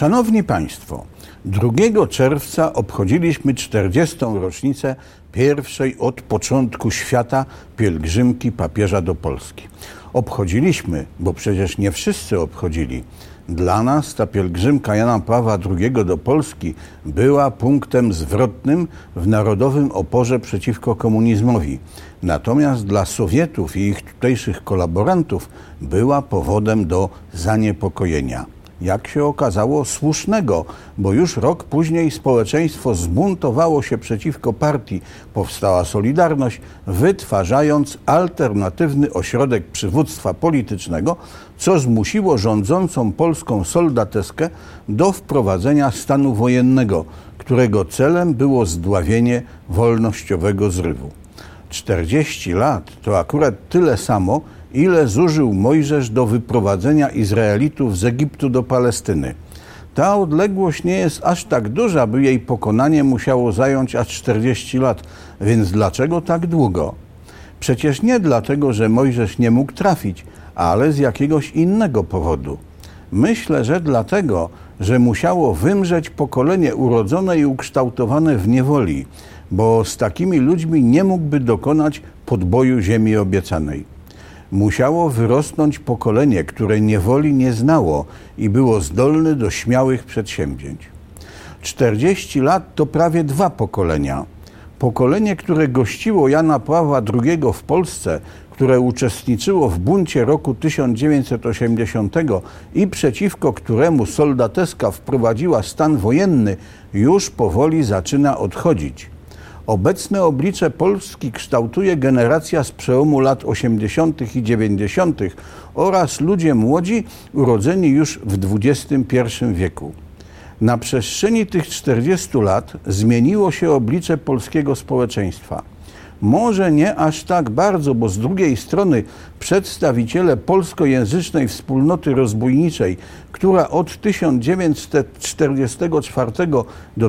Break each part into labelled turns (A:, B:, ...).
A: Szanowni Państwo, 2 czerwca obchodziliśmy 40. rocznicę pierwszej od początku świata pielgrzymki papieża do Polski. Obchodziliśmy, bo przecież nie wszyscy obchodzili. Dla nas ta pielgrzymka Jana Pawła II do Polski była punktem zwrotnym w narodowym oporze przeciwko komunizmowi. Natomiast dla Sowietów i ich tutejszych kolaborantów była powodem do zaniepokojenia. Jak się okazało, słusznego, bo już rok później społeczeństwo zbuntowało się przeciwko partii. Powstała Solidarność, wytwarzając alternatywny ośrodek przywództwa politycznego, co zmusiło rządzącą polską soldateskę do wprowadzenia stanu wojennego, którego celem było zdławienie wolnościowego zrywu. 40 lat to akurat tyle samo, ile zużył Mojżesz do wyprowadzenia Izraelitów z Egiptu do Palestyny. Ta odległość nie jest aż tak duża, by jej pokonanie musiało zająć aż 40 lat. Więc dlaczego tak długo? Przecież nie dlatego, że Mojżesz nie mógł trafić, ale z jakiegoś innego powodu. Myślę, że dlatego, że musiało wymrzeć pokolenie urodzone i ukształtowane w niewoli, bo z takimi ludźmi nie mógłby dokonać podboju ziemi obiecanej. Musiało wyrosnąć pokolenie, które niewoli nie znało i było zdolne do śmiałych przedsięwzięć. 40 lat to prawie 2 pokolenia. Pokolenie, które gościło Jana Pawła II w Polsce, które uczestniczyło w buncie roku 1980 i przeciwko któremu soldateska wprowadziła stan wojenny, już powoli zaczyna odchodzić. Obecne oblicze Polski kształtuje generacja z przełomu lat 80. i 90. oraz ludzie młodzi urodzeni już w XXI wieku. Na przestrzeni tych 40 lat zmieniło się oblicze polskiego społeczeństwa. Może nie aż tak bardzo, bo z drugiej strony przedstawiciele polskojęzycznej wspólnoty rozbójniczej, która od 1944 do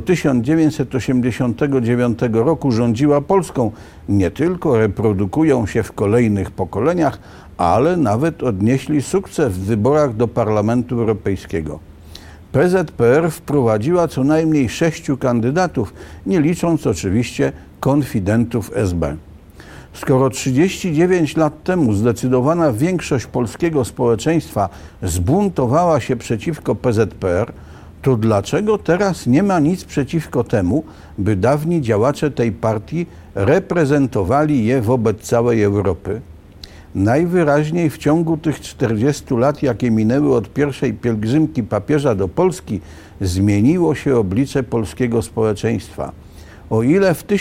A: 1989 roku rządziła Polską, nie tylko reprodukują się w kolejnych pokoleniach, ale nawet odnieśli sukces w wyborach do Parlamentu Europejskiego. PZPR wprowadziła co najmniej 6 kandydatów, nie licząc oczywiście konfidentów SB. Skoro 39 lat temu zdecydowana większość polskiego społeczeństwa zbuntowała się przeciwko PZPR, to dlaczego teraz nie ma nic przeciwko temu, by dawni działacze tej partii reprezentowali je wobec całej Europy? Najwyraźniej w ciągu tych 40 lat, jakie minęły od pierwszej pielgrzymki papieża do Polski, zmieniło się oblicze polskiego społeczeństwa. O ile w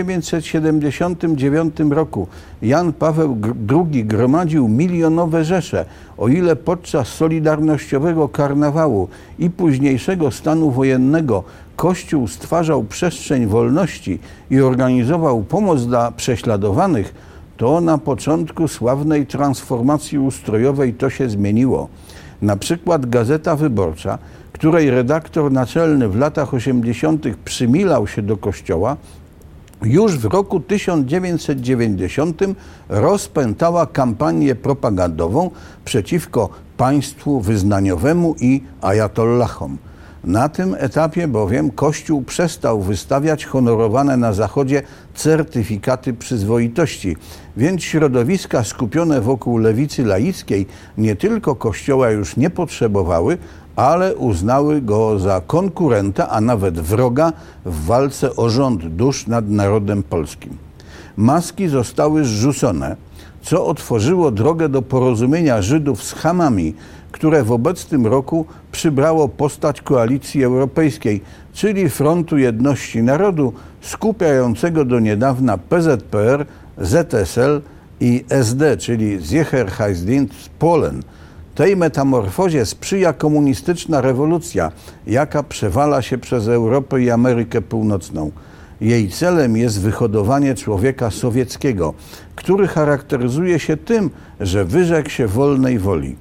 A: 1979 roku Jan Paweł II gromadził milionowe rzesze, o ile podczas Solidarnościowego Karnawału i późniejszego stanu wojennego Kościół stwarzał przestrzeń wolności i organizował pomoc dla prześladowanych, to na początku sławnej transformacji ustrojowej to się zmieniło. Na przykład Gazeta Wyborcza, której redaktor naczelny w latach 80. przymilał się do Kościoła, już w roku 1990 rozpętała kampanię propagandową przeciwko państwu wyznaniowemu i ajatollahom. Na tym etapie bowiem Kościół przestał wystawiać honorowane na Zachodzie certyfikaty przyzwoitości, więc środowiska skupione wokół lewicy laickiej nie tylko Kościoła już nie potrzebowały, ale uznały go za konkurenta, a nawet wroga w walce o rząd dusz nad narodem polskim. Maski zostały zrzucone, co otworzyło drogę do porozumienia Żydów z Hamami, które w obecnym roku przybrało postać Koalicji Europejskiej, czyli Frontu Jedności Narodu, skupiającego do niedawna PZPR, ZSL i SD, czyli Sicherheitsdienst Polen. Tej metamorfozie sprzyja komunistyczna rewolucja, jaka przewala się przez Europę i Amerykę Północną. Jej celem jest wyhodowanie człowieka sowieckiego, który charakteryzuje się tym, że wyrzekł się wolnej woli.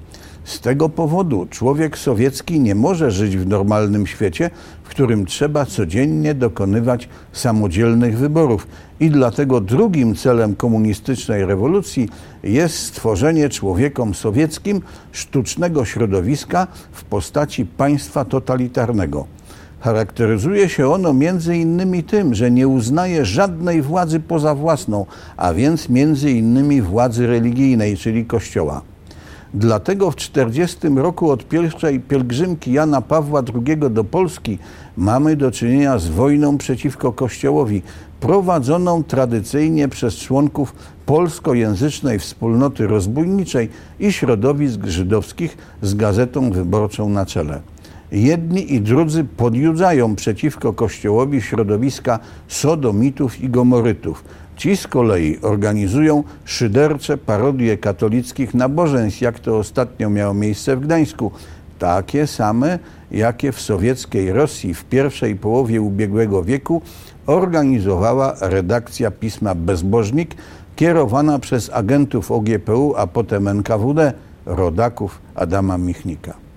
A: Z tego powodu człowiek sowiecki nie może żyć w normalnym świecie, w którym trzeba codziennie dokonywać samodzielnych wyborów. I dlatego drugim celem komunistycznej rewolucji jest stworzenie człowiekom sowieckim sztucznego środowiska w postaci państwa totalitarnego. Charakteryzuje się ono między innymi tym, że nie uznaje żadnej władzy poza własną, a więc między innymi władzy religijnej, czyli Kościoła. Dlatego w 1940 roku od pierwszej pielgrzymki Jana Pawła II do Polski mamy do czynienia z wojną przeciwko Kościołowi, prowadzoną tradycyjnie przez członków polskojęzycznej wspólnoty rozbójniczej i środowisk żydowskich z Gazetą Wyborczą na czele. Jedni i drudzy podjudzają przeciwko Kościołowi środowiska sodomitów i gomorytów. Ci z kolei organizują szydercze parodie katolickich nabożeństw, jak to ostatnio miało miejsce w Gdańsku. Takie same, jakie w sowieckiej Rosji w pierwszej połowie ubiegłego wieku organizowała redakcja pisma Bezbożnik, kierowana przez agentów OGPU, a potem NKWD, rodaków Adama Michnika.